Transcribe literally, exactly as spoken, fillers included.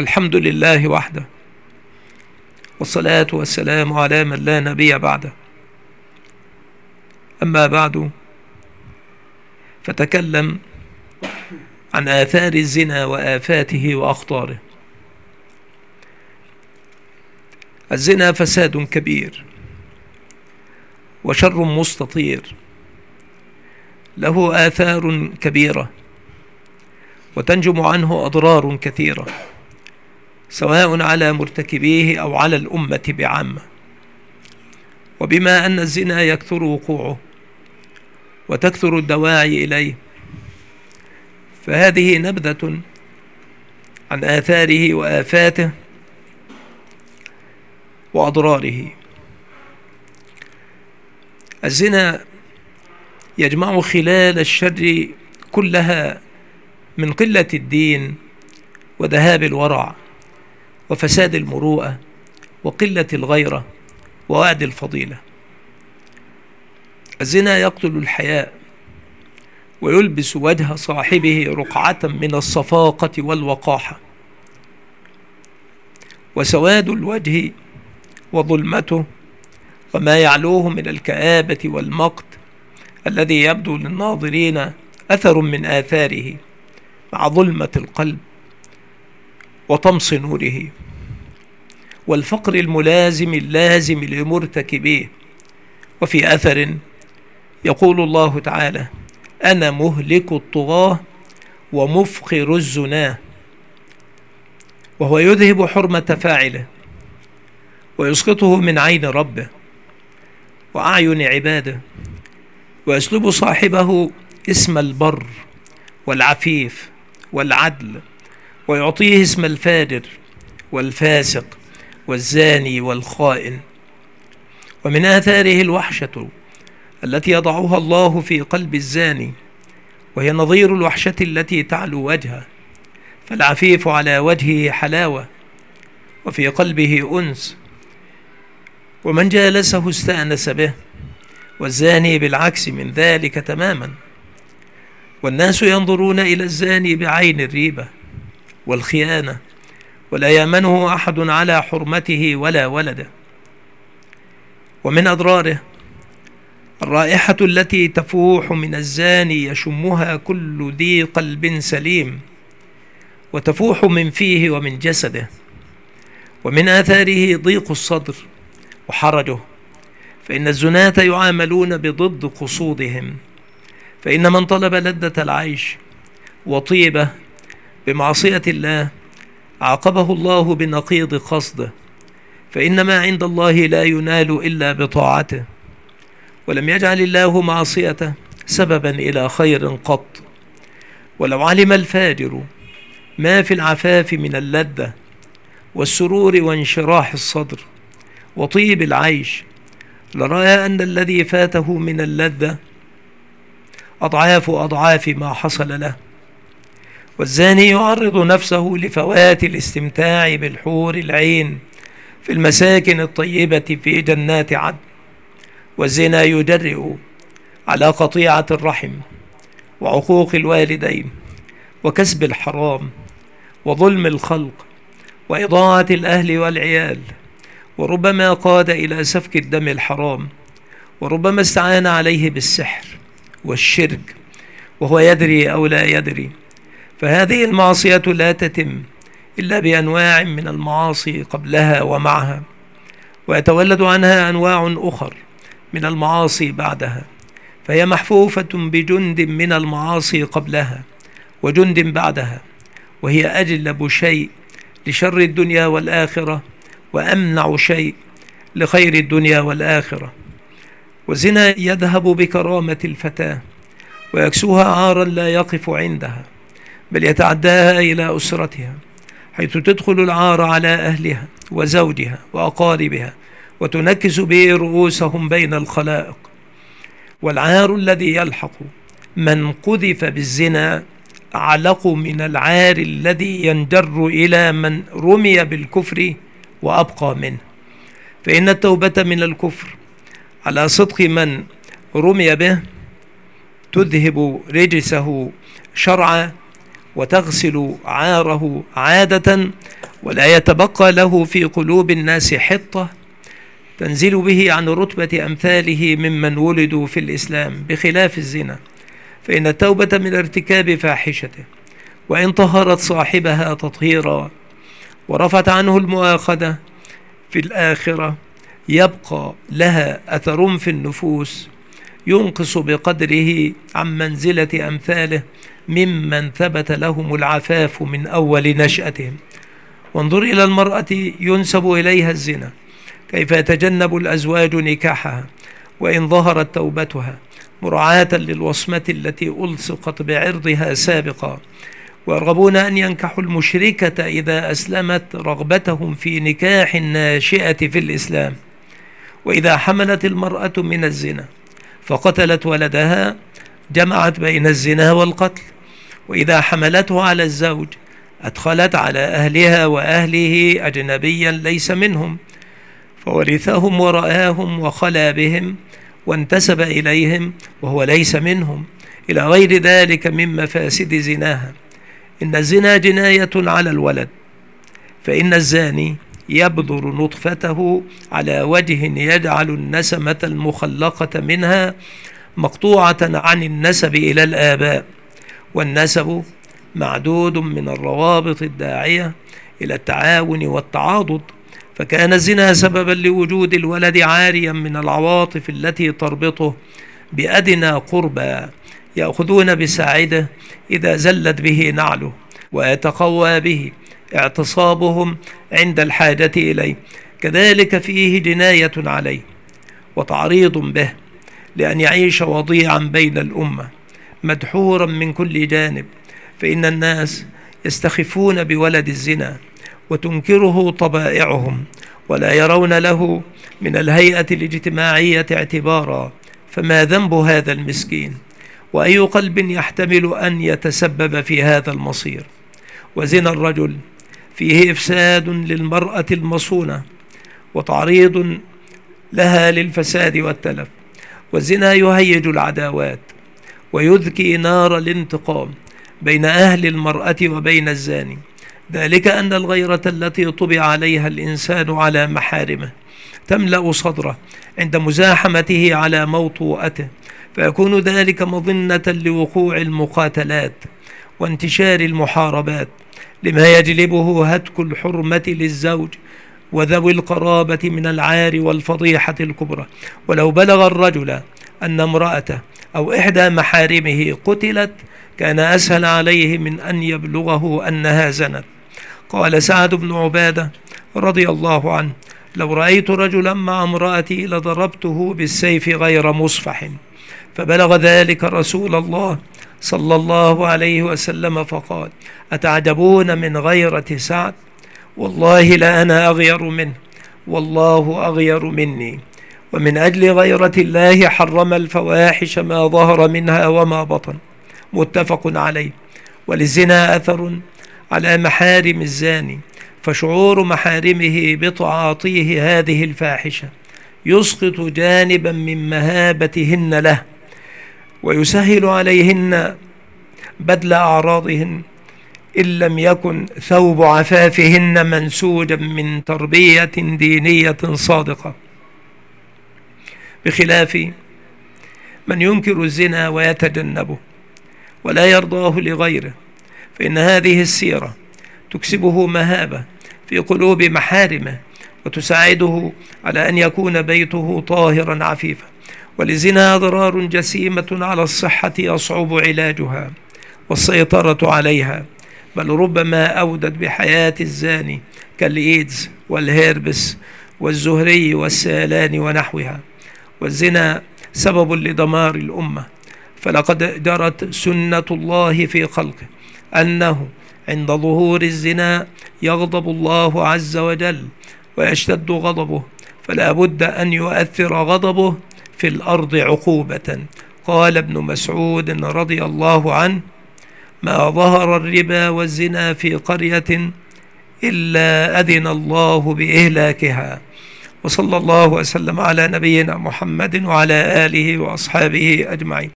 الحمد لله وحده، والصلاة والسلام على من لا نبي بعده. أما بعد، فتكلم عن آثار الزنا وآفاته وأخطاره. الزنا فساد كبير وشر مستطير، له آثار كبيرة وتنجم عنه أضرار كثيرة، سواء على مرتكبيه أو على الأمة بعامة. وبما أن الزنا يكثر وقوعه وتكثر الدواعي إليه، فهذه نبذة عن آثاره وآفاته وأضراره. الزنا يجمع خلال الشر كلها من قلة الدين وذهاب الورع وفساد المروءة وقلة الغيرة ووعد الفضيلة. الزنا يقتل الحياء ويلبس وجه صاحبه رقعة من الصفاقة والوقاحة، وسواد الوجه وظلمته وما يعلوه من الكآبة والمقت الذي يبدو للناظرين أثر من آثاره، مع ظلمة القلب وطمس نوره والفقر الملازم اللازم لمرتكبيه. وفي أثر يقول الله تعالى: أنا مهلك الطغاة ومفقر الزناه، وهو يذهب حرمة فاعله ويسقطه من عين ربه وأعين عباده، ويسلب صاحبه اسم البر والعفيف والعدل، ويعطيه اسم الفاجر والفاسق والزاني والخائن. ومن آثاره الوحشة التي يضعها الله في قلب الزاني، وهي نظير الوحشة التي تعلو وجهه، فالعفيف على وجهه حلاوة وفي قلبه أنس، ومن جالسه استأنس به، والزاني بالعكس من ذلك تماما. والناس ينظرون إلى الزاني بعين الريبة والخيانة، ولا يأمنه أحد على حرمته ولا ولده. ومن أضراره الرائحة التي تفوح من الزاني يشمها كل ذي قلب سليم، وتفوح من فيه ومن جسده. ومن آثاره ضيق الصدر وحرجه، فإن الزناة يعاملون بضد قصودهم، فإن من طلب لذة العيش وطيبه بمعصية الله عاقبه الله بنقيض قصده، فإن ما عند الله لا ينال إلا بطاعته، ولم يجعل الله معصيته سببا إلى خير قط. ولو علم الفاجر ما في العفاف من اللذة والسرور وانشراح الصدر وطيب العيش، لرأى أن الذي فاته من اللذة أضعاف أضعاف ما حصل له. والزاني يعرض نفسه لفوات الاستمتاع بالحور العين في المساكن الطيبة في جنات عدن. والزنا يجرئ على قطيعة الرحم وعقوق الوالدين وكسب الحرام وظلم الخلق وإضاعة الأهل والعيال، وربما قاد إلى سفك الدم الحرام، وربما استعان عليه بالسحر والشرك وهو يدري أو لا يدري. فهذه المعصية لا تتم إلا بأنواع من المعاصي قبلها ومعها، ويتولد عنها أنواع أخر من المعاصي بعدها، فهي محفوفة بجند من المعاصي قبلها وجند بعدها، وهي أجلب شيء لشر الدنيا والآخرة وأمنع شيء لخير الدنيا والآخرة. والزنا يذهب بكرامة الفتاة ويكسوها عارا لا يقف عندها، بل يتعداها إلى أسرتها، حيث تدخل العار على أهلها وزوجها وأقاربها، وتنكس به رؤوسهم بين الخلائق. والعار الذي يلحق من قذف بالزنا أعلق من العار الذي ينجر إلى من رمي بالكفر وأبقى منه. فإن التوبة من الكفر على صدق من رمي به تذهب رجسه شرعا وتغسل عاره عادة، ولا يتبقى له في قلوب الناس حطة تنزل به عن رتبة أمثاله ممن ولدوا في الإسلام، بخلاف الزنا، فإن التوبة من ارتكاب فاحشته وإن طهرت صاحبها تطهيرا ورفعت عنه المؤاخذة في الآخرة يبقى لها أثر في النفوس ينقص بقدره عن منزلة أمثاله ممن ثبت لهم العفاف من أول نشأتهم. وانظر إلى المرأة ينسب إليها الزنا، كيف يتجنب الأزواج نكاحها وإن ظهرت توبتها مراعاة للوصمة التي ألصقت بعرضها سابقا، ويرغبون أن ينكحوا المشركة إذا أسلمت رغبتهم في نكاح الناشئة في الإسلام. وإذا حملت المرأة من الزنا فقتلت ولدها جمعت بين الزنا والقتل، وإذا حملته على الزوج أدخلت على أهلها وأهله أجنبيا ليس منهم فورثهم ورآهم وخلا بهم وانتسب إليهم وهو ليس منهم، إلى غير ذلك من مفاسد زناها. إن الزنا جناية على الولد، فإن الزاني يبذر نطفته على وجه يجعل النسمة المخلقة منها مقطوعة عن النسب إلى الآباء، والنسب معدود من الروابط الداعية إلى التعاون والتعاضد، فكان الزنا سببا لوجود الولد عاريا من العواطف التي تربطه بأدنى قربى يأخذون بساعده إذا زلت به نعله، ويتقوى به اعتصابهم عند الحاجة إليه. كذلك فيه جناية عليه وتعريض به لأن يعيش وضيعا بين الأمة مدحورا من كل جانب، فإن الناس يستخفون بولد الزنا وتنكره طبائعهم ولا يرون له من الهيئة الاجتماعية اعتبارا، فما ذنب هذا المسكين؟ وأي قلب يحتمل أن يتسبب في هذا المصير؟ وزنا الرجل فيه إفساد للمرأة المصونة وتعريض لها للفساد والتلف، والزنا يهيج العداوات ويذكي نار الانتقام بين أهل المرأة وبين الزاني، ذلك أن الغيرة التي طبع عليها الإنسان على محارمه تملأ صدره عند مزاحمته على موطوءته، فيكون ذلك مظنة لوقوع المقاتلات وانتشار المحاربات، لما يجلبه هتك الحرمة للزوج وذوي القرابة من العار والفضيحة الكبرى. ولو بلغ الرجل أن امرأته أو إحدى محارمه قتلت كان أسهل عليه من أن يبلغه أنها زنت. قال سعد بن عبادة رضي الله عنه: لو رأيت رجلا مع امرأتي لضربته بالسيف غير مصفح. فبلغ ذلك رسول الله صلى الله عليه وسلم فقال: أتعجبون من غيرة سعد؟ والله لا أنا أغير منه والله أغير مني. ومن أجل غيرة الله حرم الفواحش ما ظهر منها وما بطن، متفق عليه. وللزنا أثر على محارم الزاني، فشعور محارمه بتعاطيه هذه الفاحشة يسقط جانبا من مهابتهن له ويسهل عليهن بذل أعراضهن إن لم يكن ثوب عفافهن منسوجا من تربية دينية صادقة، بخلاف من ينكر الزنا ويتجنبه ولا يرضاه لغيره، فإن هذه السيرة تكسبه مهابة في قلوب محارمه وتساعده على أن يكون بيته طاهرا عفيفا. وللزنا أضرار جسيمة على الصحة يصعب علاجها والسيطرة عليها، بل ربما أودت بحياة الزاني كالإيدز والهيربس والزهري والسيلان ونحوها. والزنا سبب لدمار الأمة، فلقد جرت سنة الله في خلقه أنه عند ظهور الزنا يغضب الله عز وجل ويشتد غضبه، فلا بد أن يؤثر غضبه في الأرض عقوبة. قال ابن مسعود رضي الله عنه: ما ظهر الربا والزنا في قرية إلا أذن الله بإهلاكها. وصلى الله وسلم على نبينا محمد وعلى آله وأصحابه أجمعين.